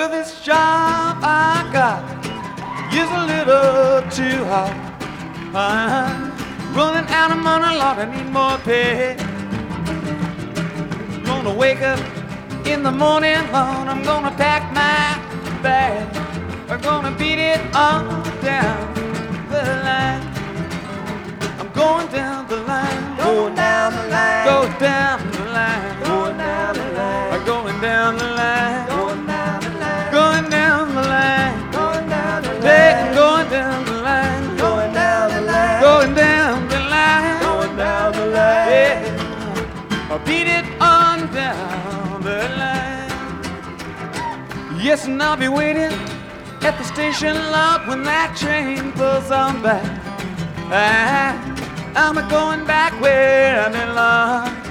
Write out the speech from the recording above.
Well, this job I got is a little too hot. I'm running out of money, Lord, I need more pay. Gonna wake up in the morning, Lord, I'm gonna pack my bag. I'm gonna beat it all down the line. I'm going down the line. Going down the line. Go down the line. Going down the line. I'm going down the line. Going down the line. Going down the line. Going down the line. Yeah, I'm going down the line. Going down the line. Going down the line. Going down the line. Yeah, I'll beat it on down the line. Yes, and I'll be waiting at the station lot when that train pulls on back. I'm going back where I belong.